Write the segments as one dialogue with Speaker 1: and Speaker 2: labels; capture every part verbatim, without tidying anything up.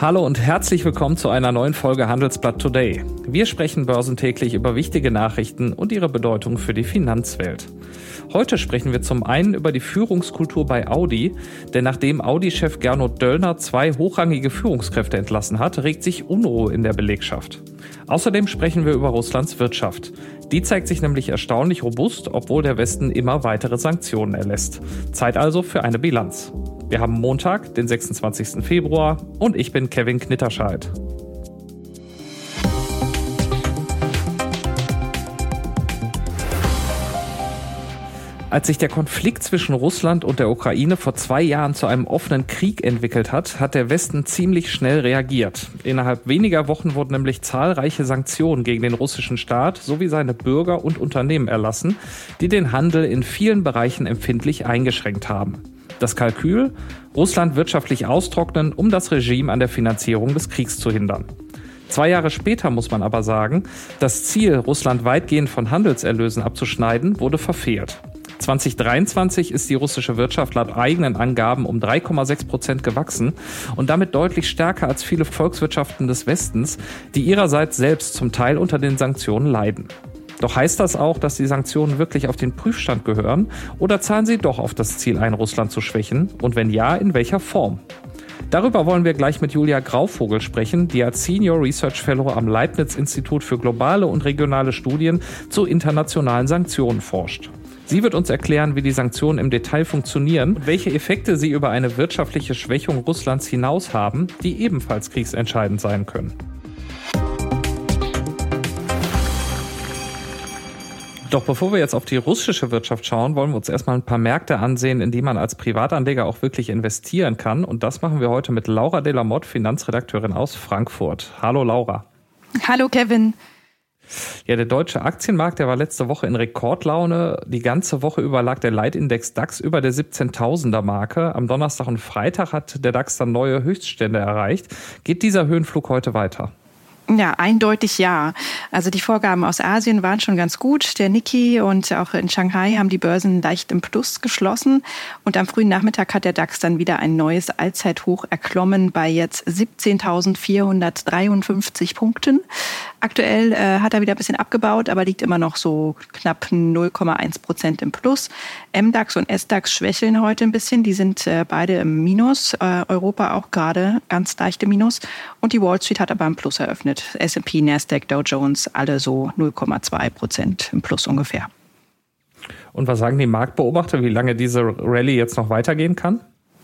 Speaker 1: Hallo und herzlich willkommen zu einer neuen Folge Handelsblatt Today. Wir sprechen börsentäglich über wichtige Nachrichten und ihre Bedeutung für die Finanzwelt. Heute sprechen wir zum einen über die Führungskultur bei Audi, denn nachdem Audi-Chef Gernot Döllner zwei hochrangige Führungskräfte entlassen hat, regt sich Unruhe in der Belegschaft. Außerdem sprechen wir über Russlands Wirtschaft. Die zeigt sich nämlich erstaunlich robust, obwohl der Westen immer weitere Sanktionen erlässt. Zeit also für eine Bilanz. Wir haben Montag, den sechsundzwanzigsten Februar und ich bin Kevin Knitterscheid. Als sich der Konflikt zwischen Russland und der Ukraine vor zwei Jahren zu einem offenen Krieg entwickelt hat, hat der Westen ziemlich schnell reagiert. Innerhalb weniger Wochen wurden nämlich zahlreiche Sanktionen gegen den russischen Staat sowie seine Bürger und Unternehmen erlassen, die den Handel in vielen Bereichen empfindlich eingeschränkt haben. Das Kalkül: Russland wirtschaftlich austrocknen, um das Regime an der Finanzierung des Kriegs zu hindern. Zwei Jahre später muss man aber sagen, das Ziel, Russland weitgehend von Handelserlösen abzuschneiden, wurde verfehlt. zwanzig dreiundzwanzig ist die russische Wirtschaft laut eigenen Angaben um drei Komma sechs Prozent gewachsen und damit deutlich stärker als viele Volkswirtschaften des Westens, die ihrerseits selbst zum Teil unter den Sanktionen leiden. Doch heißt das auch, dass die Sanktionen wirklich auf den Prüfstand gehören oder zahlen sie doch auf das Ziel ein, Russland zu schwächen? Und wenn ja, in welcher Form? Darüber wollen wir gleich mit Julia Grauvogel sprechen, die als Senior Research Fellow am Leibniz-Institut für globale und regionale Studien zu internationalen Sanktionen forscht. Sie wird uns erklären, wie die Sanktionen im Detail funktionieren und welche Effekte sie über eine wirtschaftliche Schwächung Russlands hinaus haben, die ebenfalls kriegsentscheidend sein können. Doch bevor wir jetzt auf die russische Wirtschaft schauen, wollen wir uns erstmal ein paar Märkte ansehen, in die man als Privatanleger auch wirklich investieren kann. Und das machen wir heute mit Laura de la Motte, Finanzredakteurin aus Frankfurt. Hallo Laura.
Speaker 2: Hallo Kevin.
Speaker 1: Ja, der deutsche Aktienmarkt, der war letzte Woche in Rekordlaune. Die ganze Woche über lag der Leitindex DAX über der siebzehntausender Marke. Am Donnerstag und Freitag hat der DAX dann neue Höchststände erreicht. Geht dieser Höhenflug heute weiter?
Speaker 2: Ja, eindeutig ja. Also die Vorgaben aus Asien waren schon ganz gut. Der Nikkei und auch in Shanghai haben die Börsen leicht im Plus geschlossen. Und am frühen Nachmittag hat der DAX dann wieder ein neues Allzeithoch erklommen bei jetzt siebzehntausendvierhundertdreiundfünfzig Punkten. Aktuell äh, hat er wieder ein bisschen abgebaut, aber liegt immer noch so knapp null Komma eins Prozent im Plus. M DAX und S DAX schwächeln heute ein bisschen. Die sind äh, beide im Minus. Äh, Europa auch gerade ganz leicht im Minus. Und die Wall Street hat aber im Plus eröffnet. S und P, Nasdaq, Dow Jones, alle so null Komma zwei Prozent im Plus ungefähr.
Speaker 1: Und was sagen die Marktbeobachter, wie lange diese Rallye jetzt noch weitergehen kann?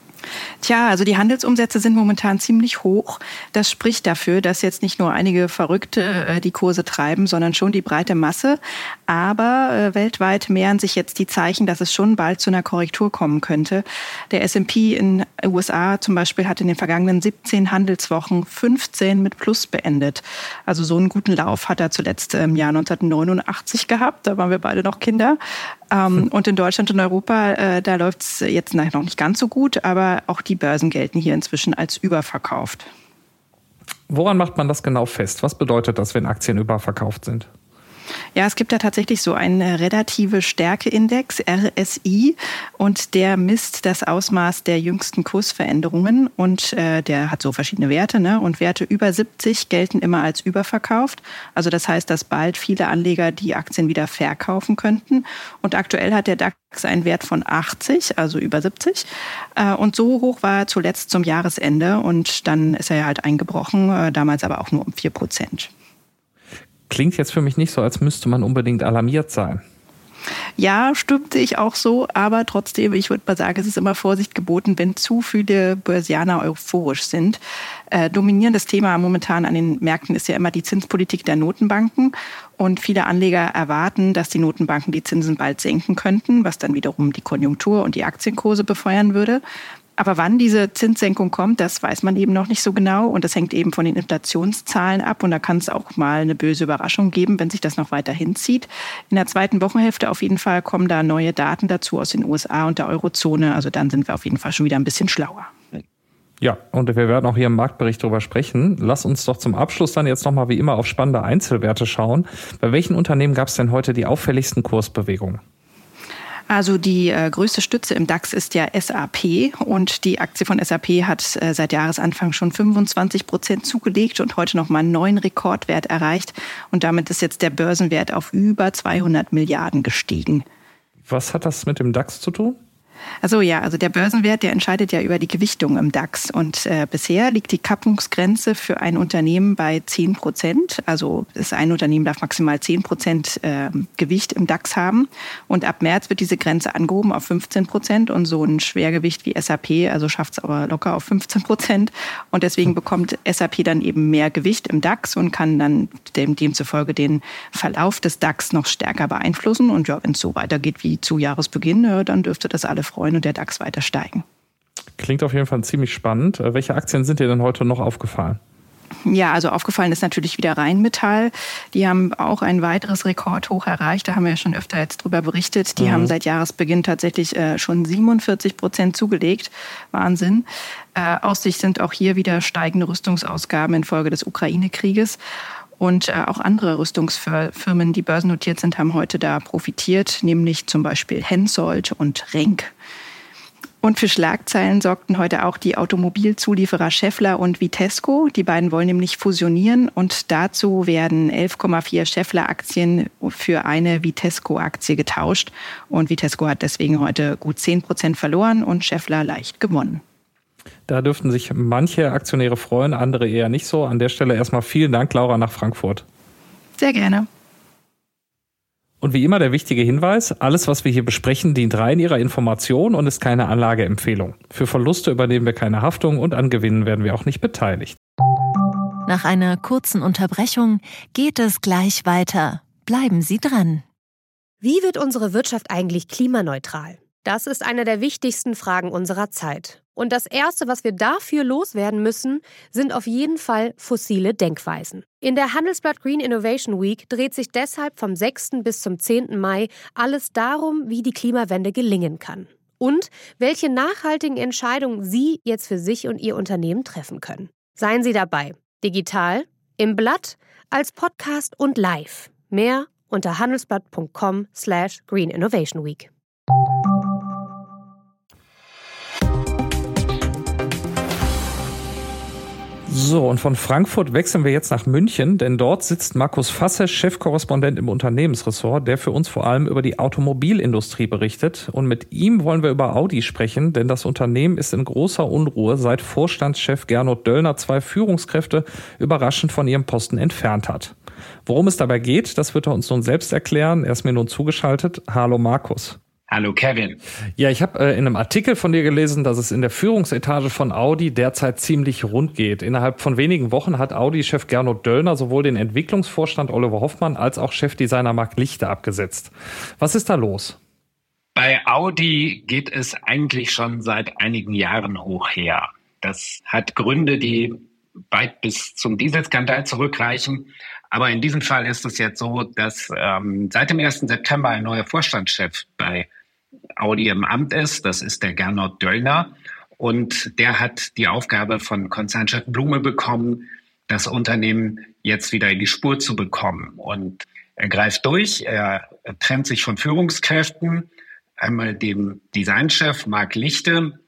Speaker 2: Tja, also die Handelsumsätze sind momentan ziemlich hoch. Das spricht dafür, dass jetzt nicht nur einige Verrückte äh, die Kurse treiben, sondern schon die breite Masse. Aber äh, weltweit mehren sich jetzt die Zeichen, dass es schon bald zu einer Korrektur kommen könnte. Der S und P in den U S A zum Beispiel hat in den vergangenen siebzehn Handelswochen fünfzehn mit Plus beendet. Also so einen guten Lauf hat er zuletzt im Jahr neunzehnhundertneunundachtzig gehabt. Da waren wir beide noch Kinder. Ähm, und in Deutschland und Europa, äh, da läuft es jetzt noch nicht ganz so gut, aber auch die Börsen gelten hier inzwischen als überverkauft.
Speaker 1: Woran macht man das genau fest? Was bedeutet das, wenn Aktien überverkauft sind?
Speaker 2: Ja, es gibt da tatsächlich so einen relative Stärkeindex, R S I, und der misst das Ausmaß der jüngsten Kursveränderungen und äh, der hat so verschiedene Werte, ne? Und Werte über siebzig gelten immer als überverkauft. Also das heißt, dass bald viele Anleger die Aktien wieder verkaufen könnten. Und aktuell hat der DAX einen Wert von achtzig, also über siebzig. Äh, und so hoch war er zuletzt zum Jahresende und dann ist er ja halt eingebrochen, äh, damals aber auch nur um vier Prozent.
Speaker 1: Klingt jetzt für mich nicht so, als müsste man unbedingt alarmiert sein.
Speaker 2: Ja, stimmte ich auch so, aber trotzdem, ich würde mal sagen, es ist immer Vorsicht geboten, wenn zu viele Börsianer euphorisch sind. Äh, dominierendes Thema momentan an den Märkten ist ja immer die Zinspolitik der Notenbanken. Und viele Anleger erwarten, dass die Notenbanken die Zinsen bald senken könnten, was dann wiederum die Konjunktur und die Aktienkurse befeuern würde. Aber wann diese Zinssenkung kommt, das weiß man eben noch nicht so genau. Und das hängt eben von den Inflationszahlen ab. Und da kann es auch mal eine böse Überraschung geben, wenn sich das noch weiter hinzieht. In der zweiten Wochenhälfte auf jeden Fall kommen da neue Daten dazu aus den U S A und der Eurozone. Also dann sind wir auf jeden Fall schon wieder ein bisschen schlauer.
Speaker 1: Ja, und wir werden auch hier im Marktbericht drüber sprechen. Lass uns doch zum Abschluss dann jetzt nochmal wie immer auf spannende Einzelwerte schauen. Bei welchen Unternehmen gab es denn heute die auffälligsten Kursbewegungen?
Speaker 2: Also die äh, größte Stütze im DAX ist ja S A P und die Aktie von S A P hat äh, seit Jahresanfang schon fünfundzwanzig Prozent zugelegt und heute nochmal einen neuen Rekordwert erreicht. Und damit ist jetzt der Börsenwert auf über zweihundert Milliarden gestiegen.
Speaker 1: Was hat das mit dem DAX zu tun?
Speaker 2: Also ja, also der Börsenwert, der entscheidet ja über die Gewichtung im DAX. Und äh, bisher liegt die Kappungsgrenze für ein Unternehmen bei zehn Prozent. Also ist ein Unternehmen darf maximal zehn Prozent äh, Gewicht im DAX haben. Und ab März wird diese Grenze angehoben auf fünfzehn Prozent. Und so ein Schwergewicht wie S A P, also schafft es aber locker auf fünfzehn Prozent. Und deswegen bekommt S A P dann eben mehr Gewicht im DAX und kann dann dem, demzufolge den Verlauf des DAX noch stärker beeinflussen. Und ja, wenn es so weitergeht wie zu Jahresbeginn, äh, dann dürfte das alle freuen und der DAX weiter steigen.
Speaker 1: Klingt auf jeden Fall ziemlich spannend. Welche Aktien sind dir denn heute noch aufgefallen?
Speaker 2: Ja, also aufgefallen ist natürlich wieder Rheinmetall. Die haben auch ein weiteres Rekordhoch erreicht. Da haben wir ja schon öfter jetzt drüber berichtet. Die mhm. haben seit Jahresbeginn tatsächlich äh, schon siebenundvierzig Prozent zugelegt. Wahnsinn. Äh, Aussicht sind auch hier wieder steigende Rüstungsausgaben infolge des Ukraine-Krieges. Und äh, auch andere Rüstungsfirmen, die börsennotiert sind, haben heute da profitiert, nämlich zum Beispiel Hensoldt und Renk. Und für Schlagzeilen sorgten heute auch die Automobilzulieferer Schaeffler und Vitesco. Die beiden wollen nämlich fusionieren und dazu werden elf Komma vier Schaeffler-Aktien für eine Vitesco-Aktie getauscht. Und Vitesco hat deswegen heute gut zehn Prozent verloren und Schaeffler leicht gewonnen.
Speaker 1: Da dürften sich manche Aktionäre freuen, andere eher nicht so. An der Stelle erstmal vielen Dank, Laura, nach Frankfurt.
Speaker 2: Sehr gerne.
Speaker 1: Und wie immer der wichtige Hinweis, alles, was wir hier besprechen, dient rein Ihrer Information und ist keine Anlageempfehlung. Für Verluste übernehmen wir keine Haftung und an Gewinnen werden wir auch nicht beteiligt.
Speaker 3: Nach einer kurzen Unterbrechung geht es gleich weiter. Bleiben Sie dran.
Speaker 4: Wie wird unsere Wirtschaft eigentlich klimaneutral? Das ist eine der wichtigsten Fragen unserer Zeit. Und das Erste, was wir dafür loswerden müssen, sind auf jeden Fall fossile Denkweisen. In der Handelsblatt Green Innovation Week dreht sich deshalb vom sechsten bis zum zehnten Mai alles darum, wie die Klimawende gelingen kann. Und welche nachhaltigen Entscheidungen Sie jetzt für sich und Ihr Unternehmen treffen können. Seien Sie dabei. Digital, im Blatt, als Podcast und live. Mehr unter handelsblatt punkt com slash green innovation week.
Speaker 1: So, und von Frankfurt wechseln wir jetzt nach München, denn dort sitzt Markus Fasse, Chefkorrespondent im Unternehmensressort, der für uns vor allem über die Automobilindustrie berichtet. Und mit ihm wollen wir über Audi sprechen, denn das Unternehmen ist in großer Unruhe, seit Vorstandschef Gernot Döllner zwei Führungskräfte überraschend von ihrem Posten entfernt hat. Worum es dabei geht, das wird er uns nun selbst erklären. Er ist mir nun zugeschaltet. Hallo Markus.
Speaker 5: Hallo Kevin.
Speaker 1: Ja, ich habe äh, in einem Artikel von dir gelesen, dass es in der Führungsetage von Audi derzeit ziemlich rund geht. Innerhalb von wenigen Wochen hat Audi-Chef Gernot Döllner sowohl den Entwicklungsvorstand Oliver Hoffmann als auch Chefdesigner Marc Lichte abgesetzt. Was ist da los?
Speaker 5: Bei Audi geht es eigentlich schon seit einigen Jahren hoch her. Das hat Gründe, die weit bis zum Dieselskandal zurückreichen. Aber in diesem Fall ist es jetzt so, dass ähm, seit dem ersten September ein neuer Vorstandschef bei Audi im Amt ist. Das ist der Gernot Döllner. Und der hat die Aufgabe von Konzernchef Blume bekommen, das Unternehmen jetzt wieder in die Spur zu bekommen. Und er greift durch, er trennt sich von Führungskräften, einmal dem Designchef Marc Lichte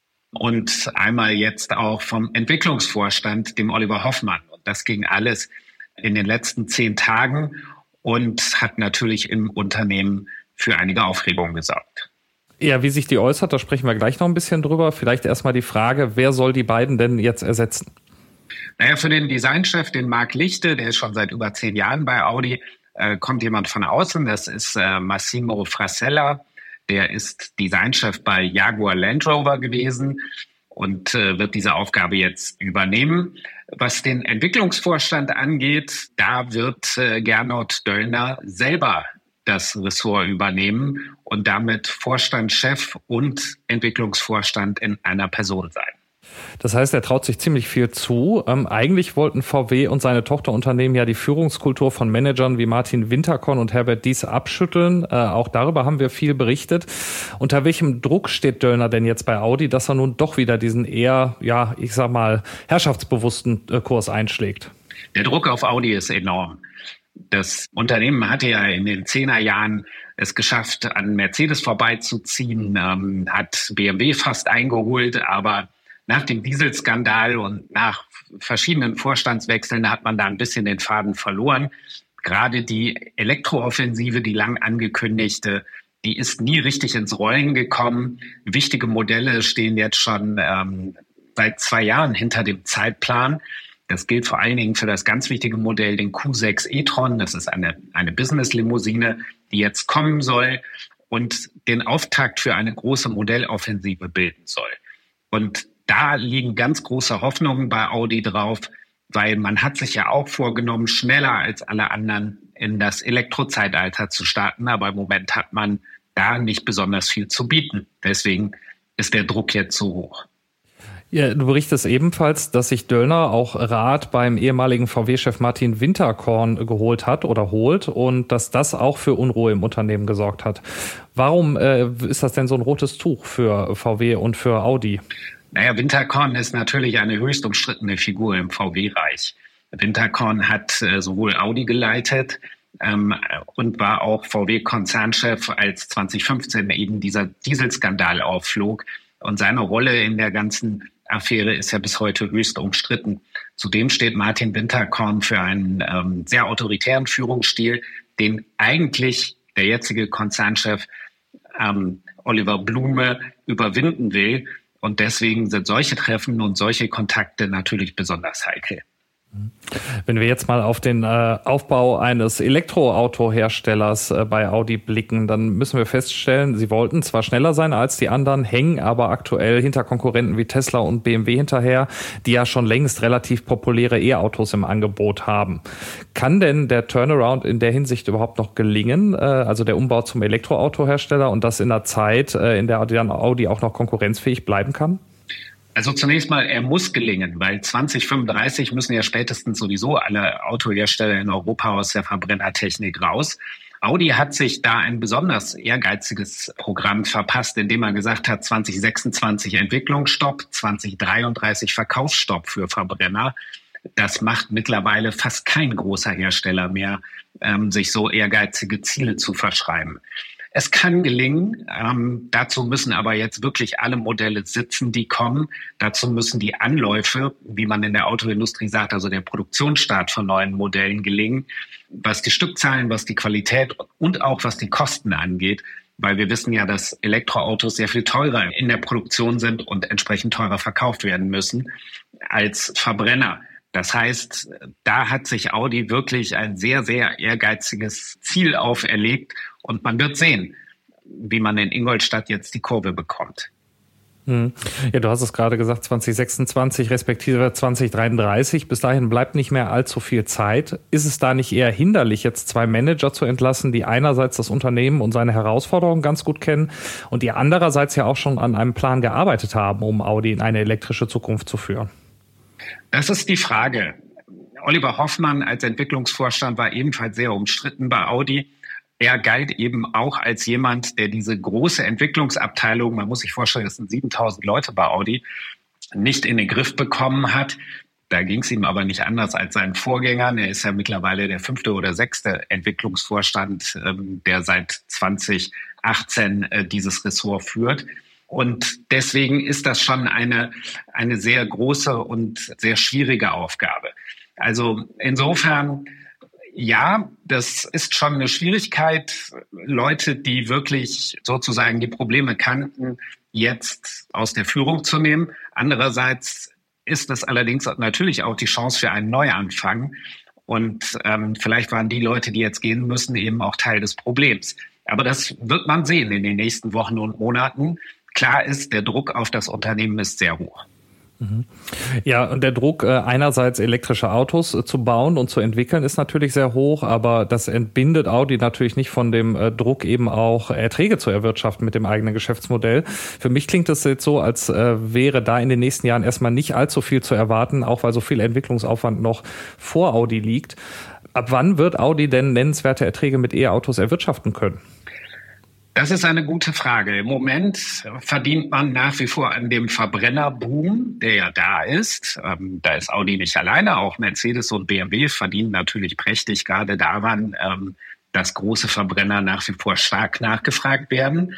Speaker 5: und einmal jetzt auch vom Entwicklungsvorstand, dem Oliver Hoffmann. Und das ging alles in den letzten zehn Tagen und hat natürlich im Unternehmen für einige Aufregung gesorgt.
Speaker 1: Ja, wie sich die äußert, da sprechen wir gleich noch ein bisschen drüber. Vielleicht erstmal die Frage, wer soll die beiden denn jetzt ersetzen?
Speaker 5: Naja, für den Designchef, den Marc Lichte, der ist schon seit über zehn Jahren bei Audi, äh, kommt jemand von außen. Das ist äh, Massimo Frasella. Der ist Designchef bei Jaguar Land Rover gewesen und äh, wird diese Aufgabe jetzt übernehmen. Was den Entwicklungsvorstand angeht, da wird äh, Gernot Döllner selber das Ressort übernehmen und damit Vorstandschef und Entwicklungsvorstand in einer Person sein.
Speaker 1: Das heißt, er traut sich ziemlich viel zu. Ähm, eigentlich wollten V W und seine Tochterunternehmen ja die Führungskultur von Managern wie Martin Winterkorn und Herbert Diess abschütteln. Äh, auch darüber haben wir viel berichtet. Unter welchem Druck steht Döllner denn jetzt bei Audi, dass er nun doch wieder diesen eher, ja, ich sag mal, herrschaftsbewussten äh, Kurs einschlägt?
Speaker 5: Der Druck auf Audi ist enorm. Das Unternehmen hatte ja in den Zehnerjahren es geschafft, an Mercedes vorbeizuziehen, ähm, hat B M W fast eingeholt, aber nach dem Dieselskandal und nach verschiedenen Vorstandswechseln hat man da ein bisschen den Faden verloren. Gerade die Elektrooffensive, die lang angekündigte, die ist nie richtig ins Rollen gekommen. Wichtige Modelle stehen jetzt schon ähm, seit zwei Jahren hinter dem Zeitplan. Das gilt vor allen Dingen für das ganz wichtige Modell, den Q sechs e-tron. Das ist eine, eine Business-Limousine, die jetzt kommen soll und den Auftakt für eine große Modelloffensive bilden soll. Und da liegen ganz große Hoffnungen bei Audi drauf, weil man hat sich ja auch vorgenommen, schneller als alle anderen in das Elektrozeitalter zu starten. Aber im Moment hat man da nicht besonders viel zu bieten. Deswegen ist der Druck jetzt so hoch.
Speaker 1: Ja, du berichtest ebenfalls, dass sich Döllner auch Rat beim ehemaligen V W-Chef Martin Winterkorn geholt hat oder holt und dass das auch für Unruhe im Unternehmen gesorgt hat. Warum äh, ist das denn so ein rotes Tuch für V W und für Audi?
Speaker 5: Naja, Winterkorn ist natürlich eine höchst umstrittene Figur im V W-Reich. Winterkorn hat äh, sowohl Audi geleitet ähm, und war auch V W-Konzernchef, als zwanzig fünfzehn eben dieser Dieselskandal aufflog. Und seine Rolle in der ganzen Affäre ist ja bis heute höchst umstritten. Zudem steht Martin Winterkorn für einen ähm, sehr autoritären Führungsstil, den eigentlich der jetzige Konzernchef ähm, Oliver Blume überwinden will. Und deswegen sind solche Treffen und solche Kontakte natürlich besonders heikel.
Speaker 1: Wenn wir jetzt mal auf den äh, Aufbau eines Elektroautoherstellers äh, bei Audi blicken, dann müssen wir feststellen, sie wollten zwar schneller sein als die anderen, hängen aber aktuell hinter Konkurrenten wie Tesla und B M W hinterher, die ja schon längst relativ populäre E-Autos im Angebot haben. Kann denn der Turnaround in der Hinsicht überhaupt noch gelingen, äh, also der Umbau zum Elektroautohersteller, und das in einer Zeit, äh, in der dann Audi auch noch konkurrenzfähig bleiben kann?
Speaker 5: Also zunächst mal, er muss gelingen, weil zwanzig fünfunddreißig müssen ja spätestens sowieso alle Autohersteller in Europa aus der Verbrennertechnik raus. Audi hat sich da ein besonders ehrgeiziges Programm verpasst, indem er gesagt hat, zwanzig sechsundzwanzig Entwicklungsstopp, zwanzig dreiunddreißig Verkaufsstopp für Verbrenner. Das macht mittlerweile fast kein großer Hersteller mehr, ähm, sich so ehrgeizige Ziele zu verschreiben. Es kann gelingen. Ähm, dazu müssen aber jetzt wirklich alle Modelle sitzen, die kommen. Dazu müssen die Anläufe, wie man in der Autoindustrie sagt, also der Produktionsstart von neuen Modellen gelingen, was die Stückzahlen, was die Qualität und auch was die Kosten angeht. Weil wir wissen ja, dass Elektroautos sehr viel teurer in der Produktion sind und entsprechend teurer verkauft werden müssen als Verbrenner. Das heißt, da hat sich Audi wirklich ein sehr, sehr ehrgeiziges Ziel auferlegt. Und man wird sehen, wie man in Ingolstadt jetzt die Kurve bekommt.
Speaker 1: Hm. Ja, du hast es gerade gesagt, zwanzig sechsundzwanzig respektive zwanzig dreiunddreißig. Bis dahin bleibt nicht mehr allzu viel Zeit. Ist es da nicht eher hinderlich, jetzt zwei Manager zu entlassen, die einerseits das Unternehmen und seine Herausforderungen ganz gut kennen und die andererseits ja auch schon an einem Plan gearbeitet haben, um Audi in eine elektrische Zukunft zu führen?
Speaker 5: Das ist die Frage. Oliver Hoffmann als Entwicklungsvorstand war ebenfalls sehr umstritten bei Audi. Er galt eben auch als jemand, der diese große Entwicklungsabteilung, man muss sich vorstellen, es sind siebentausend Leute bei Audi, nicht in den Griff bekommen hat. Da ging es ihm aber nicht anders als seinen Vorgängern. Er ist ja mittlerweile der fünfte oder sechste Entwicklungsvorstand, der seit zwanzig achtzehn dieses Ressort führt. Und deswegen ist das schon eine, eine sehr große und sehr schwierige Aufgabe. Also insofern, ja, das ist schon eine Schwierigkeit, Leute, die wirklich sozusagen die Probleme kannten, jetzt aus der Führung zu nehmen. Andererseits ist das allerdings natürlich auch die Chance für einen Neuanfang. Und ähm, vielleicht waren die Leute, die jetzt gehen müssen, eben auch Teil des Problems. Aber das wird man sehen in den nächsten Wochen und Monaten. Klar ist, der Druck auf das Unternehmen ist sehr hoch.
Speaker 1: Ja, und der Druck, einerseits elektrische Autos zu bauen und zu entwickeln, ist natürlich sehr hoch, aber das entbindet Audi natürlich nicht von dem Druck, eben auch Erträge zu erwirtschaften mit dem eigenen Geschäftsmodell. Für mich klingt es jetzt so, als wäre da in den nächsten Jahren erstmal nicht allzu viel zu erwarten, auch weil so viel Entwicklungsaufwand noch vor Audi liegt. Ab wann wird Audi denn nennenswerte Erträge mit E-Autos erwirtschaften können?
Speaker 5: Das ist eine gute Frage. Im Moment verdient man nach wie vor an dem Verbrennerboom, der ja da ist. Ähm, da ist Audi nicht alleine, auch Mercedes und B M W verdienen natürlich prächtig gerade daran, ähm, dass große Verbrenner nach wie vor stark nachgefragt werden.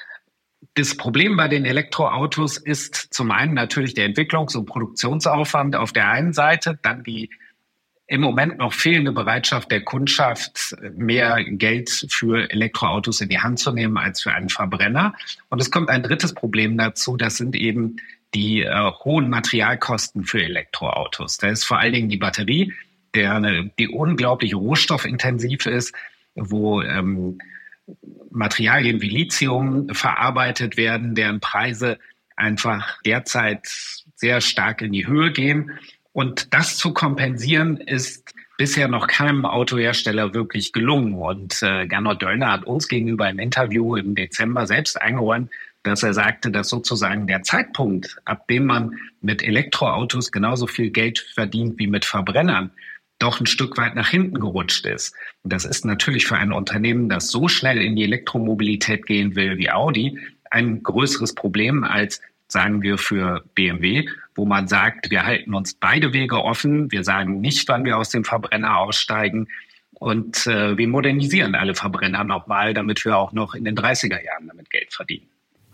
Speaker 5: Das Problem bei den Elektroautos ist zum einen natürlich der Entwicklungs- und Produktionsaufwand auf der einen Seite, dann die im Moment noch fehlende Bereitschaft der Kundschaft, mehr Geld für Elektroautos in die Hand zu nehmen als für einen Verbrenner. Und es kommt ein drittes Problem dazu, das sind eben die äh, hohen Materialkosten für Elektroautos. Da ist vor allen Dingen die Batterie, der, die unglaublich rohstoffintensiv ist, wo ähm, Materialien wie Lithium verarbeitet werden, deren Preise einfach derzeit sehr stark in die Höhe gehen. Und das zu kompensieren, ist bisher noch keinem Autohersteller wirklich gelungen. Und äh, Gernot Döllner hat uns gegenüber im Interview im Dezember selbst eingeräumt, dass er sagte, dass sozusagen der Zeitpunkt, ab dem man mit Elektroautos genauso viel Geld verdient wie mit Verbrennern, doch ein Stück weit nach hinten gerutscht ist. Und das ist natürlich für ein Unternehmen, das so schnell in die Elektromobilität gehen will wie Audi, ein größeres Problem als, sagen wir, für B M W, wo man sagt, wir halten uns beide Wege offen, wir sagen nicht, wann wir aus dem Verbrenner aussteigen und äh, wir modernisieren alle Verbrenner nochmal, damit wir auch noch in den dreißiger Jahren damit Geld verdienen.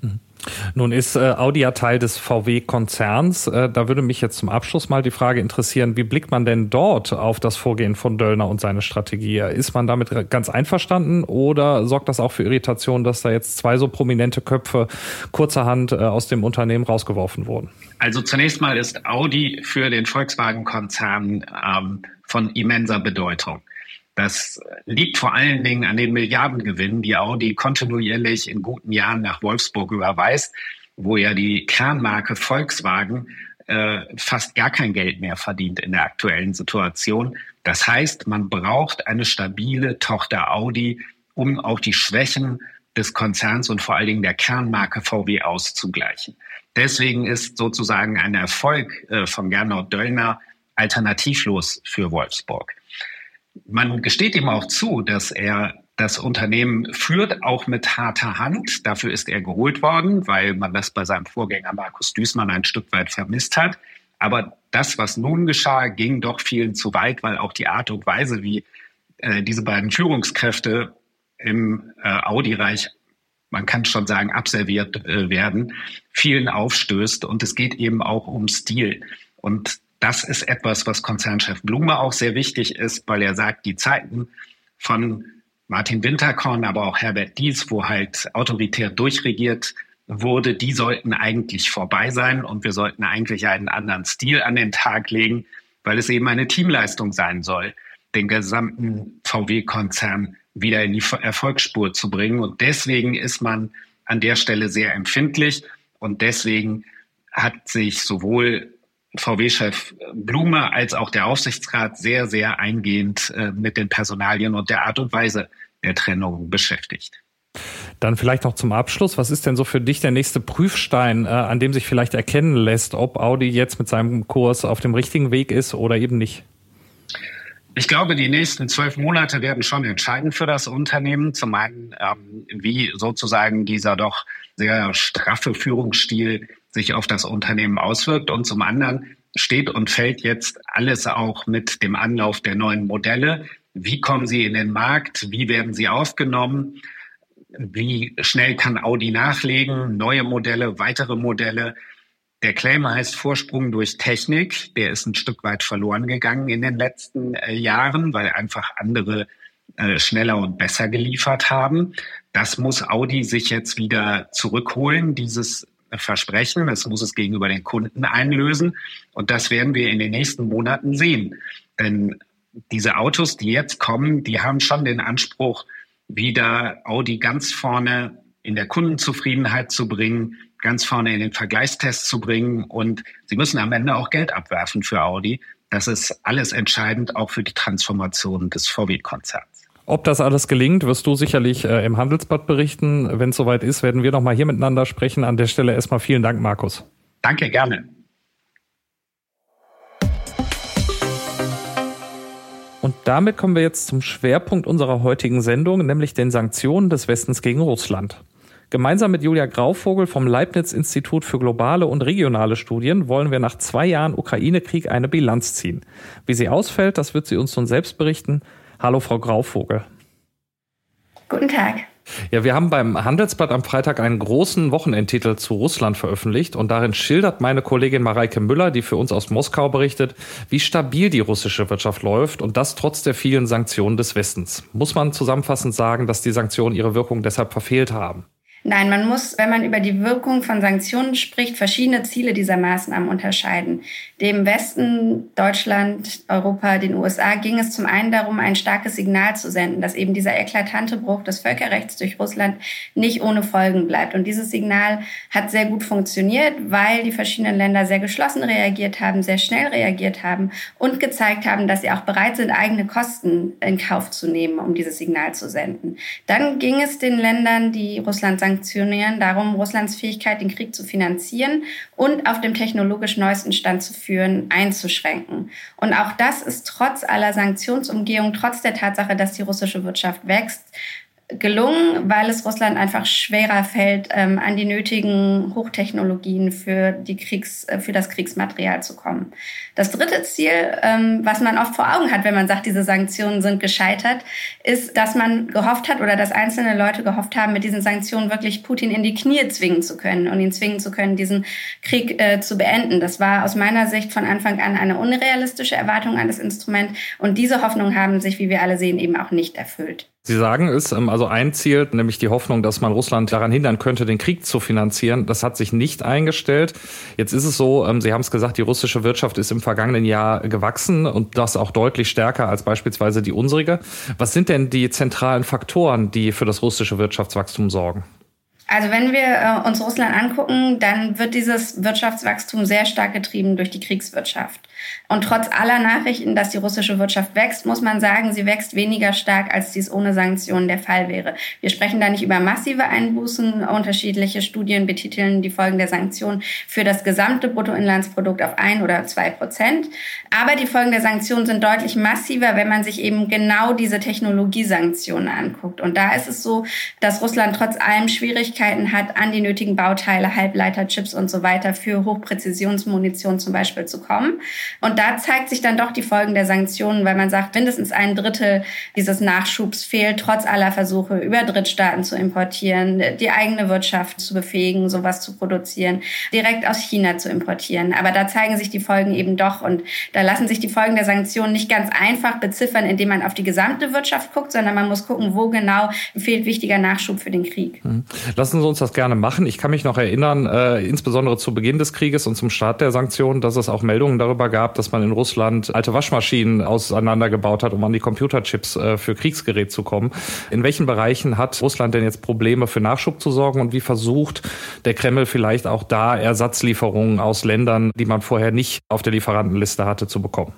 Speaker 1: Nun ist äh, Audi ja Teil des V W-Konzerns. Äh, da würde mich jetzt zum Abschluss mal die Frage interessieren, wie blickt man denn dort auf das Vorgehen von Döllner und seine Strategie? Ist man damit ganz einverstanden oder sorgt das auch für Irritation, dass da jetzt zwei so prominente Köpfe kurzerhand äh, aus dem Unternehmen rausgeworfen wurden?
Speaker 5: Also zunächst mal ist Audi für den Volkswagen-Konzern ähm, von immenser Bedeutung. Das liegt vor allen Dingen an den Milliardengewinnen, die Audi kontinuierlich in guten Jahren nach Wolfsburg überweist, wo ja die Kernmarke Volkswagen äh, fast gar kein Geld mehr verdient in der aktuellen Situation. Das heißt, man braucht eine stabile Tochter Audi, um auch die Schwächen des Konzerns und vor allen Dingen der Kernmarke V W auszugleichen. Deswegen ist sozusagen ein Erfolg äh, von Gernot Döllner alternativlos für Wolfsburg. Man gesteht ihm auch zu, dass er das Unternehmen führt, auch mit harter Hand. Dafür ist er geholt worden, weil man das bei seinem Vorgänger Markus Duesmann ein Stück weit vermisst hat. Aber das, was nun geschah, ging doch vielen zu weit, weil auch die Art und Weise, wie äh, diese beiden Führungskräfte im äh, Audi-Reich, man kann schon sagen, abserviert äh, werden, vielen aufstößt. Und es geht eben auch um Stil. Und das ist etwas, was Konzernchef Blume auch sehr wichtig ist, weil er sagt, die Zeiten von Martin Winterkorn, aber auch Herbert Dies, wo halt autoritär durchregiert wurde, die sollten eigentlich vorbei sein und wir sollten eigentlich einen anderen Stil an den Tag legen, weil es eben eine Teamleistung sein soll, den gesamten V W-Konzern wieder in die Erfolgsspur zu bringen. Und deswegen ist man an der Stelle sehr empfindlich und deswegen hat sich sowohl V W-Chef Blume als auch der Aufsichtsrat sehr, sehr eingehend äh, mit den Personalien und der Art und Weise der Trennung beschäftigt.
Speaker 1: Dann vielleicht noch zum Abschluss. Was ist denn so für dich der nächste Prüfstein, äh, an dem sich vielleicht erkennen lässt, ob Audi jetzt mit seinem Kurs auf dem richtigen Weg ist oder eben nicht?
Speaker 5: Ich glaube, die nächsten zwölf Monate werden schon entscheidend für das Unternehmen. Zum einen, ähm, wie sozusagen dieser doch sehr straffe Führungsstil sich auf das Unternehmen auswirkt. Und zum anderen steht und fällt jetzt alles auch mit dem Anlauf der neuen Modelle. Wie kommen sie in den Markt? Wie werden sie aufgenommen? Wie schnell kann Audi nachlegen? Neue Modelle, weitere Modelle. Der Claim heißt Vorsprung durch Technik. Der ist ein Stück weit verloren gegangen in den letzten äh, Jahren, weil einfach andere äh, schneller und besser geliefert haben. Das muss Audi sich jetzt wieder zurückholen, dieses Versprechen. Das muss es gegenüber den Kunden einlösen. Und das werden wir in den nächsten Monaten sehen. Denn diese Autos, die jetzt kommen, die haben schon den Anspruch, wieder Audi ganz vorne in der Kundenzufriedenheit zu bringen, ganz vorne in den Vergleichstest zu bringen. Und sie müssen am Ende auch Geld abwerfen für Audi. Das ist alles entscheidend, auch für die Transformation des V W-Konzerns.
Speaker 1: Ob das alles gelingt, wirst du sicherlich äh, im Handelsblatt berichten. Wenn es soweit ist, werden wir noch mal hier miteinander sprechen. An der Stelle erstmal vielen Dank, Markus.
Speaker 5: Danke, gerne.
Speaker 1: Und damit kommen wir jetzt zum Schwerpunkt unserer heutigen Sendung, nämlich den Sanktionen des Westens gegen Russland. Gemeinsam mit Julia Grauvogel vom Leibniz-Institut für globale und regionale Studien wollen wir nach zwei Jahren Ukraine-Krieg eine Bilanz ziehen. Wie sie ausfällt, das wird sie uns nun selbst berichten. Hallo, Frau Grauvogel.
Speaker 6: Guten Tag.
Speaker 1: Ja, wir haben beim Handelsblatt am Freitag einen großen Wochenendtitel zu Russland veröffentlicht und darin schildert meine Kollegin Mareike Müller, die für uns aus Moskau berichtet, wie stabil die russische Wirtschaft läuft und das trotz der vielen Sanktionen des Westens. Muss man zusammenfassend sagen, dass die Sanktionen ihre Wirkung deshalb verfehlt haben?
Speaker 6: Nein, man muss, wenn man über die Wirkung von Sanktionen spricht, verschiedene Ziele dieser Maßnahmen unterscheiden. Dem Westen, Deutschland, Europa, den U S A ging es zum einen darum, ein starkes Signal zu senden, dass eben dieser eklatante Bruch des Völkerrechts durch Russland nicht ohne Folgen bleibt. Und dieses Signal hat sehr gut funktioniert, weil die verschiedenen Länder sehr geschlossen reagiert haben, sehr schnell reagiert haben und gezeigt haben, dass sie auch bereit sind, eigene Kosten in Kauf zu nehmen, um dieses Signal zu senden. Dann ging es den Ländern, die Russland sanktionieren, darum, Russlands Fähigkeit, den Krieg zu finanzieren und auf dem technologisch neuesten Stand zu führen, einzuschränken. Und auch das ist trotz aller Sanktionsumgehung, trotz der Tatsache, dass die russische Wirtschaft wächst, gelungen, weil es Russland einfach schwerer fällt, ähm, an die nötigen Hochtechnologien für die Kriegs, äh, für das Kriegsmaterial zu kommen. Das dritte Ziel, ähm, was man oft vor Augen hat, wenn man sagt, diese Sanktionen sind gescheitert, ist, dass man gehofft hat oder dass einzelne Leute gehofft haben, mit diesen Sanktionen wirklich Putin in die Knie zwingen zu können und ihn zwingen zu können, diesen Krieg äh, zu beenden. Das war aus meiner Sicht von Anfang an eine unrealistische Erwartung an das Instrument und diese Hoffnungen haben sich, wie wir alle sehen, eben auch nicht erfüllt.
Speaker 1: Sie sagen es, also ein Ziel, nämlich die Hoffnung, dass man Russland daran hindern könnte, den Krieg zu finanzieren, das hat sich nicht eingestellt. Jetzt ist es so, Sie haben es gesagt, die russische Wirtschaft ist im vergangenen Jahr gewachsen und das auch deutlich stärker als beispielsweise die unsere. Was sind denn die zentralen Faktoren, die für das russische Wirtschaftswachstum sorgen?
Speaker 6: Also wenn wir äh, uns Russland angucken, dann wird dieses Wirtschaftswachstum sehr stark getrieben durch die Kriegswirtschaft. Und trotz aller Nachrichten, dass die russische Wirtschaft wächst, muss man sagen, sie wächst weniger stark, als dies ohne Sanktionen der Fall wäre. Wir sprechen da nicht über massive Einbußen. Unterschiedliche Studien betiteln die Folgen der Sanktionen für das gesamte Bruttoinlandsprodukt auf ein oder zwei Prozent. Aber die Folgen der Sanktionen sind deutlich massiver, wenn man sich eben genau diese Technologiesanktionen anguckt. Und da ist es so, dass Russland trotz allem Schwierigkeiten hat, an die nötigen Bauteile, Halbleiter, Chips und so weiter für Hochpräzisionsmunition zum Beispiel zu kommen. Und da zeigt sich dann doch die Folgen der Sanktionen, weil man sagt, mindestens ein Drittel dieses Nachschubs fehlt, trotz aller Versuche, über Drittstaaten zu importieren, die eigene Wirtschaft zu befähigen, sowas zu produzieren, direkt aus China zu importieren. Aber da zeigen sich die Folgen eben doch. Und da lassen sich die Folgen der Sanktionen nicht ganz einfach beziffern, indem man auf die gesamte Wirtschaft guckt, sondern man muss gucken, wo genau fehlt wichtiger Nachschub für den Krieg.
Speaker 1: Lassen Sie uns das gerne machen. Ich kann mich noch erinnern, äh, insbesondere zu Beginn des Krieges und zum Start der Sanktionen, dass es auch Meldungen darüber gab, dass man in Russland alte Waschmaschinen auseinandergebaut hat, um an die Computerchips äh, für Kriegsgerät zu kommen. In welchen Bereichen hat Russland denn jetzt Probleme für Nachschub zu sorgen und wie versucht der Kreml vielleicht auch da Ersatzlieferungen aus Ländern, die man vorher nicht auf der Lieferantenliste hatte, zu bekommen?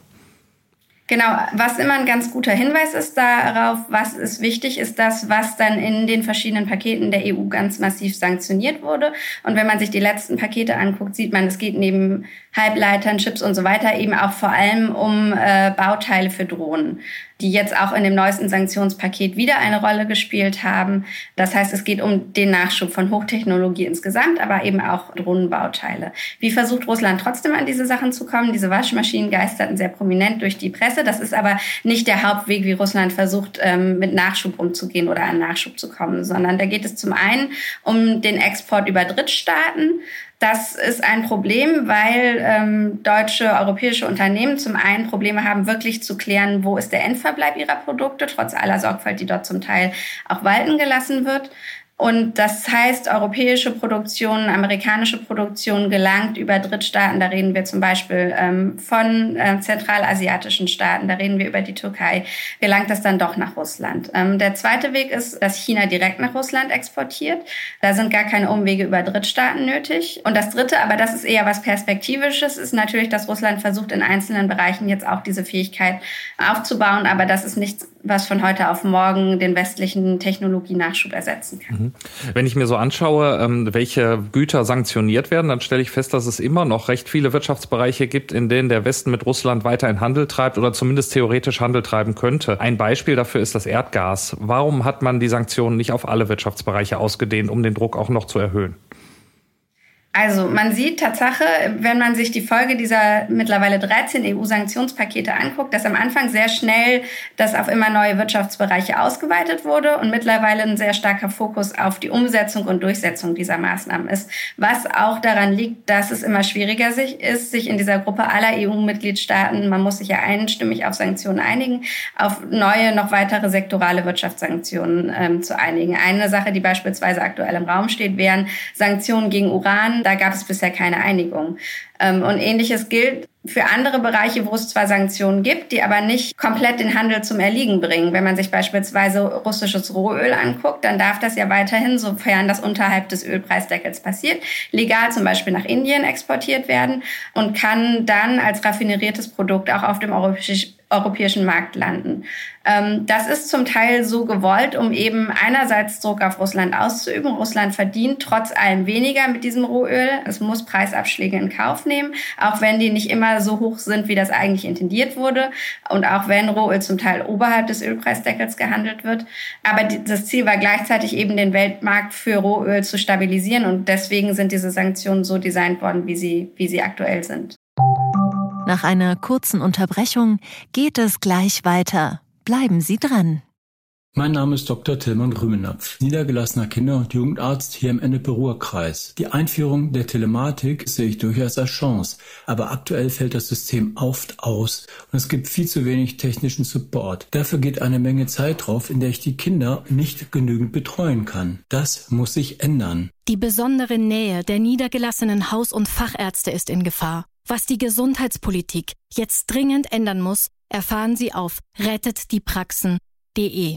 Speaker 6: Genau, was immer ein ganz guter Hinweis ist darauf, was ist wichtig, ist das, was dann in den verschiedenen Paketen der E U ganz massiv sanktioniert wurde. Und wenn man sich die letzten Pakete anguckt, sieht man, es geht neben Halbleitern, Chips und so weiter eben auch vor allem um äh, Bauteile für Drohnen, die jetzt auch in dem neuesten Sanktionspaket wieder eine Rolle gespielt haben. Das heißt, es geht um den Nachschub von Hochtechnologie insgesamt, aber eben auch Drohnenbauteile. Wie versucht Russland trotzdem an diese Sachen zu kommen? Diese Waschmaschinen geisterten sehr prominent durch die Presse. Das ist aber nicht der Hauptweg, wie Russland versucht, ähm, mit Nachschub umzugehen oder an Nachschub zu kommen, sondern da geht es zum einen um den Export über Drittstaaten. Das ist ein Problem, weil ähm, deutsche, europäische Unternehmen zum einen Probleme haben, wirklich zu klären, wo ist der Endverbleib ihrer Produkte, trotz aller Sorgfalt, die dort zum Teil auch walten gelassen wird. Und das heißt, europäische Produktion, amerikanische Produktion gelangt über Drittstaaten. Da reden wir zum Beispiel ähm, von äh, zentralasiatischen Staaten, da reden wir über die Türkei, gelangt das dann doch nach Russland. Ähm, der zweite Weg ist, dass China direkt nach Russland exportiert. Da sind gar keine Umwege über Drittstaaten nötig. Und das dritte, aber das ist eher was Perspektivisches, ist natürlich, dass Russland versucht, in einzelnen Bereichen jetzt auch diese Fähigkeit aufzubauen. Aber das ist nichts, was von heute auf morgen den westlichen Technologienachschub ersetzen kann.
Speaker 1: Wenn ich mir so anschaue, welche Güter sanktioniert werden, dann stelle ich fest, dass es immer noch recht viele Wirtschaftsbereiche gibt, in denen der Westen mit Russland weiterhin Handel treibt oder zumindest theoretisch Handel treiben könnte. Ein Beispiel dafür ist das Erdgas. Warum hat man die Sanktionen nicht auf alle Wirtschaftsbereiche ausgedehnt, um den Druck auch noch zu erhöhen?
Speaker 6: Also man sieht Tatsache, wenn man sich die Folge dieser mittlerweile dreizehn E U-Sanktionspakete anguckt, dass am Anfang sehr schnell das auf immer neue Wirtschaftsbereiche ausgeweitet wurde und mittlerweile ein sehr starker Fokus auf die Umsetzung und Durchsetzung dieser Maßnahmen ist. Was auch daran liegt, dass es immer schwieriger ist, sich in dieser Gruppe aller E U-Mitgliedstaaten, man muss sich ja einstimmig auf Sanktionen einigen, auf neue, noch weitere sektorale Wirtschaftssanktionen ähm, zu einigen. Eine Sache, die beispielsweise aktuell im Raum steht, wären Sanktionen gegen Uran. Da gab es bisher keine Einigung. Und Ähnliches gilt für andere Bereiche, wo es zwar Sanktionen gibt, die aber nicht komplett den Handel zum Erliegen bringen. Wenn man sich beispielsweise russisches Rohöl anguckt, dann darf das ja weiterhin, sofern das unterhalb des Ölpreisdeckels passiert, legal zum Beispiel nach Indien exportiert werden und kann dann als raffineriertes Produkt auch auf dem europäischen europäischen Markt landen. Ähm, das ist zum Teil so gewollt, um eben einerseits Druck auf Russland auszuüben. Russland verdient trotz allem weniger mit diesem Rohöl. Es muss Preisabschläge in Kauf nehmen, auch wenn die nicht immer so hoch sind, wie das eigentlich intendiert wurde und auch wenn Rohöl zum Teil oberhalb des Ölpreisdeckels gehandelt wird. Aber die, das Ziel war gleichzeitig eben, den Weltmarkt für Rohöl zu stabilisieren und deswegen sind diese Sanktionen so designt worden, wie sie, wie sie aktuell sind.
Speaker 3: Nach einer kurzen Unterbrechung geht es gleich weiter. Bleiben Sie dran.
Speaker 7: Mein Name ist Doktor Tilman Rümenapf, niedergelassener Kinder- und Jugendarzt hier im Ennepe-Ruhr-Kreis. Die Einführung der Telematik sehe ich durchaus als Chance, aber aktuell fällt das System oft aus und es gibt viel zu wenig technischen Support. Dafür geht eine Menge Zeit drauf, in der ich die Kinder nicht genügend betreuen kann. Das muss sich ändern.
Speaker 8: Die besondere Nähe der niedergelassenen Haus- und Fachärzte ist in Gefahr. Was die Gesundheitspolitik jetzt dringend ändern muss, erfahren Sie auf rettet die praxen punkt de.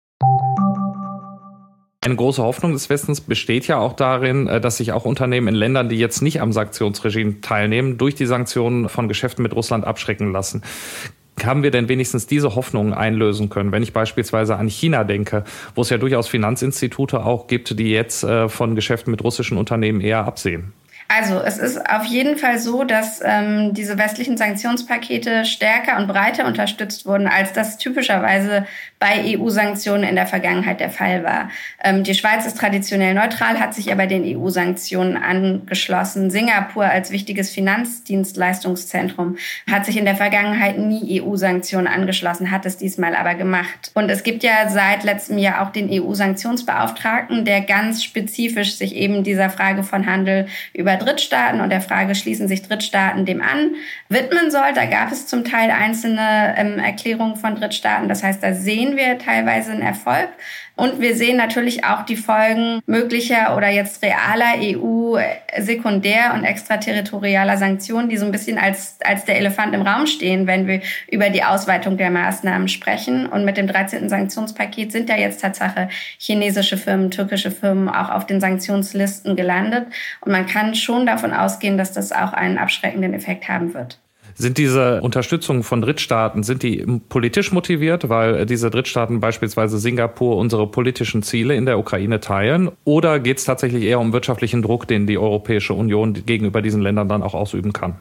Speaker 1: Eine große Hoffnung des Westens besteht ja auch darin, dass sich auch Unternehmen in Ländern, die jetzt nicht am Sanktionsregime teilnehmen, durch die Sanktionen von Geschäften mit Russland abschrecken lassen. Haben wir denn wenigstens diese Hoffnungen einlösen können? Wenn ich beispielsweise an China denke, wo es ja durchaus Finanzinstitute auch gibt, die jetzt von Geschäften mit russischen Unternehmen eher absehen.
Speaker 6: Also es ist auf jeden Fall so, dass ähm, diese westlichen Sanktionspakete stärker und breiter unterstützt wurden, als das typischerweise bei E U-Sanktionen in der Vergangenheit der Fall war. Ähm, die Schweiz ist traditionell neutral, hat sich aber den E U-Sanktionen angeschlossen. Singapur als wichtiges Finanzdienstleistungszentrum hat sich in der Vergangenheit nie E U-Sanktionen angeschlossen, hat es diesmal aber gemacht. Und es gibt ja seit letztem Jahr auch den E U-Sanktionsbeauftragten, der ganz spezifisch sich eben dieser Frage von Handel über Drittstaaten und der Frage, schließen sich Drittstaaten dem an, widmen soll. Da gab es zum Teil einzelne ähm, Erklärungen von Drittstaaten. Das heißt, da sehen wir teilweise einen Erfolg. Und wir sehen natürlich auch die Folgen möglicher oder jetzt realer E U-sekundär- und extraterritorialer Sanktionen, die so ein bisschen als, als der Elefant im Raum stehen, wenn wir über die Ausweitung der Maßnahmen sprechen. Und mit dem dreizehnten Sanktionspaket sind ja jetzt Tatsache chinesische Firmen, türkische Firmen auch auf den Sanktionslisten gelandet. Und man kann schon davon ausgehen, dass das auch einen abschreckenden Effekt haben wird.
Speaker 1: Sind diese Unterstützung von Drittstaaten, sind die politisch motiviert, weil diese Drittstaaten beispielsweise Singapur unsere politischen Ziele in der Ukraine teilen? Oder geht es tatsächlich eher um wirtschaftlichen Druck, den die Europäische Union gegenüber diesen Ländern dann auch ausüben kann?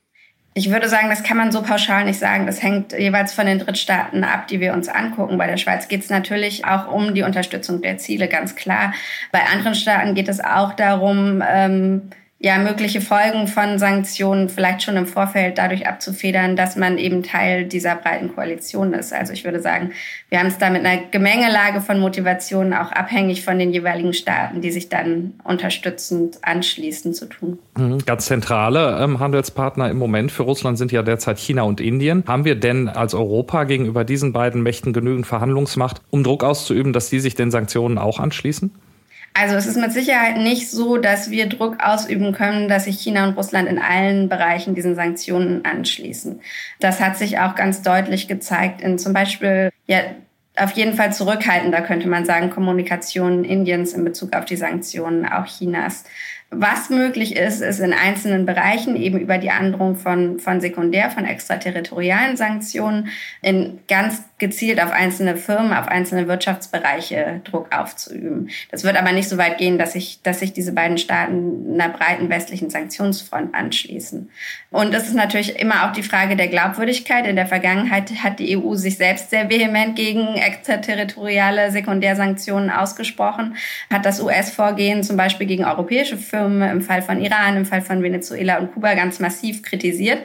Speaker 6: Ich würde sagen, das kann man so pauschal nicht sagen. Das hängt jeweils von den Drittstaaten ab, die wir uns angucken. Bei der Schweiz geht es natürlich auch um die Unterstützung der Ziele, ganz klar. Bei anderen Staaten geht es auch darum, ähm, ja, mögliche Folgen von Sanktionen vielleicht schon im Vorfeld dadurch abzufedern, dass man eben Teil dieser breiten Koalition ist. Also ich würde sagen, wir haben es da mit einer Gemengelage von Motivationen auch abhängig von den jeweiligen Staaten, die sich dann unterstützend anschließen, zu tun.
Speaker 1: Ganz zentrale ähm, Handelspartner im Moment für Russland sind ja derzeit China und Indien. Haben wir denn als Europa gegenüber diesen beiden Mächten genügend Verhandlungsmacht, um Druck auszuüben, dass die sich den Sanktionen auch anschließen?
Speaker 6: Also es ist mit Sicherheit nicht so, dass wir Druck ausüben können, dass sich China und Russland in allen Bereichen diesen Sanktionen anschließen. Das hat sich auch ganz deutlich gezeigt in zum Beispiel, ja, auf jeden Fall zurückhaltender, könnte man sagen, Kommunikation Indiens in Bezug auf die Sanktionen, auch Chinas. Was möglich ist, ist in einzelnen Bereichen eben über die Androhung von, von sekundär, von extraterritorialen Sanktionen in ganz gezielt auf einzelne Firmen, auf einzelne Wirtschaftsbereiche Druck aufzuüben. Das wird aber nicht so weit gehen, dass sich, dass sich diese beiden Staaten einer breiten westlichen Sanktionsfront anschließen. Und es ist natürlich immer auch die Frage der Glaubwürdigkeit. In der Vergangenheit hat die E U sich selbst sehr vehement gegen extraterritoriale Sekundärsanktionen ausgesprochen, hat das U S-Vorgehen zum Beispiel gegen europäische Firmen Firmen im Fall von Iran, im Fall von Venezuela und Kuba ganz massiv kritisiert.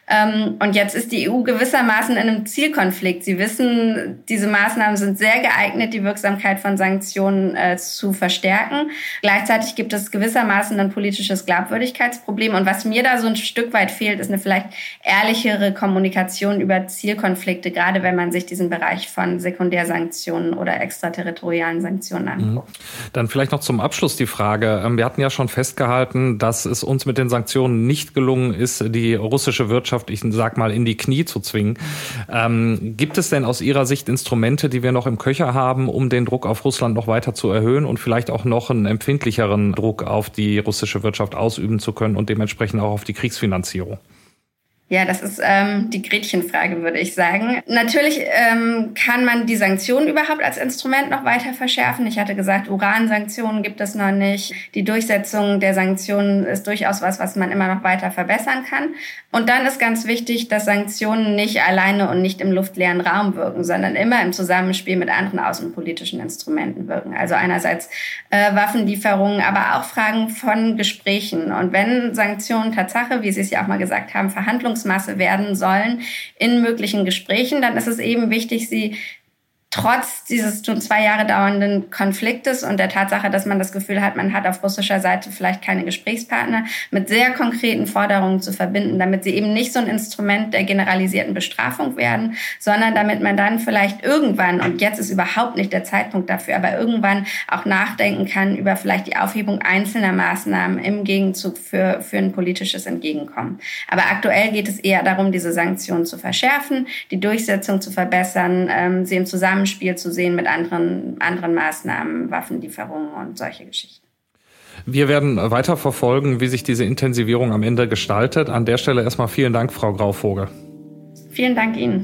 Speaker 6: Und jetzt ist die E U gewissermaßen in einem Zielkonflikt. Sie wissen, diese Maßnahmen sind sehr geeignet, die Wirksamkeit von Sanktionen äh, zu verstärken. Gleichzeitig gibt es gewissermaßen ein politisches Glaubwürdigkeitsproblem. Und was mir da so ein Stück weit fehlt, ist eine vielleicht ehrlichere Kommunikation über Zielkonflikte, gerade wenn man sich diesen Bereich von Sekundärsanktionen oder extraterritorialen Sanktionen anguckt.
Speaker 1: Dann vielleicht noch zum Abschluss die Frage. Wir hatten ja schon festgehalten, dass es uns mit den Sanktionen nicht gelungen ist, die russische Wirtschaft, ich sag mal, in die Knie zu zwingen. Ähm, gibt es denn aus Ihrer Sicht Instrumente, die wir noch im Köcher haben, um den Druck auf Russland noch weiter zu erhöhen und vielleicht auch noch einen empfindlicheren Druck auf die russische Wirtschaft ausüben zu können und dementsprechend auch auf die Kriegsfinanzierung?
Speaker 6: Ja, das ist ähm, die Gretchenfrage, würde ich sagen. Natürlich ähm, kann man die Sanktionen überhaupt als Instrument noch weiter verschärfen. Ich hatte gesagt, Uransanktionen gibt es noch nicht. Die Durchsetzung der Sanktionen ist durchaus was, was man immer noch weiter verbessern kann. Und dann ist ganz wichtig, dass Sanktionen nicht alleine und nicht im luftleeren Raum wirken, sondern immer im Zusammenspiel mit anderen außenpolitischen Instrumenten wirken. Also einerseits äh, Waffenlieferungen, aber auch Fragen von Gesprächen. Und wenn Sanktionen Tatsache, wie Sie es ja auch mal gesagt haben, Verhandlungsmasse werden sollen in möglichen Gesprächen, dann ist es eben wichtig, sie trotz dieses schon zwei Jahre dauernden Konfliktes und der Tatsache, dass man das Gefühl hat, man hat auf russischer Seite vielleicht keine Gesprächspartner, mit sehr konkreten Forderungen zu verbinden, damit sie eben nicht so ein Instrument der generalisierten Bestrafung werden, sondern damit man dann vielleicht irgendwann, und jetzt ist überhaupt nicht der Zeitpunkt dafür, aber irgendwann auch nachdenken kann über vielleicht die Aufhebung einzelner Maßnahmen im Gegenzug für, für ein politisches Entgegenkommen. Aber aktuell geht es eher darum, diese Sanktionen zu verschärfen, die Durchsetzung zu verbessern, ähm, sie im Zusammenspiel zu sehen mit anderen, anderen Maßnahmen, Waffenlieferungen und solche Geschichten.
Speaker 1: Wir werden weiter verfolgen, wie sich diese Intensivierung am Ende gestaltet. An der Stelle erstmal vielen Dank, Frau Grauvogel.
Speaker 6: Vielen Dank Ihnen.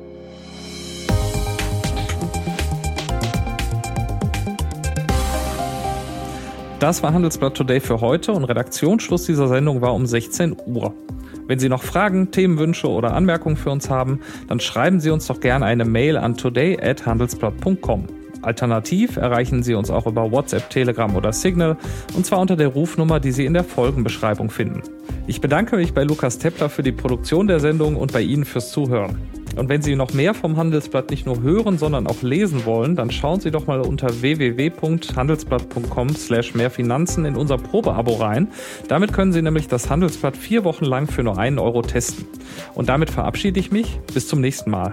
Speaker 1: Das war Handelsblatt Today für heute und Redaktionsschluss dieser Sendung war um sechzehn Uhr. Wenn Sie noch Fragen, Themenwünsche oder Anmerkungen für uns haben, dann schreiben Sie uns doch gerne eine Mail an today at handelsblatt punkt com. Alternativ erreichen Sie uns auch über WhatsApp, Telegram oder Signal, und zwar unter der Rufnummer, die Sie in der Folgenbeschreibung finden. Ich bedanke mich bei Lukas Tepler für die Produktion der Sendung und bei Ihnen fürs Zuhören. Und wenn Sie noch mehr vom Handelsblatt nicht nur hören, sondern auch lesen wollen, dann schauen Sie doch mal unter w w w punkt handelsblatt punkt com slash mehr Finanzen in unser Probeabo rein. Damit können Sie nämlich das Handelsblatt vier Wochen lang für nur einen Euro testen. Und damit verabschiede ich mich. Bis zum nächsten Mal.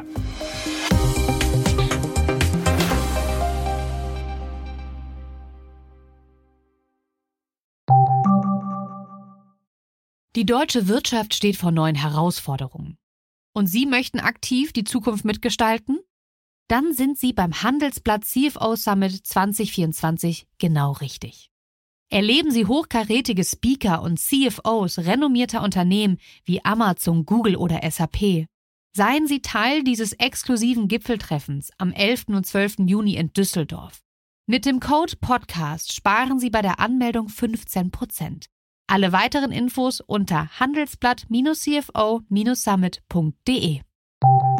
Speaker 9: Die deutsche Wirtschaft steht vor neuen Herausforderungen. Und Sie möchten aktiv die Zukunft mitgestalten? Dann sind Sie beim Handelsblatt C F O Summit zwanzig vierundzwanzig genau richtig. Erleben Sie hochkarätige Speaker und C F Os renommierter Unternehmen wie Amazon, Google oder S A P. Seien Sie Teil dieses exklusiven Gipfeltreffens am elften und zwölften Juni in Düsseldorf. Mit dem Code Podcast sparen Sie bei der Anmeldung fünfzehn Prozent. Alle weiteren Infos unter handelsblatt Bindestrich c f o Bindestrich summit punkt d e.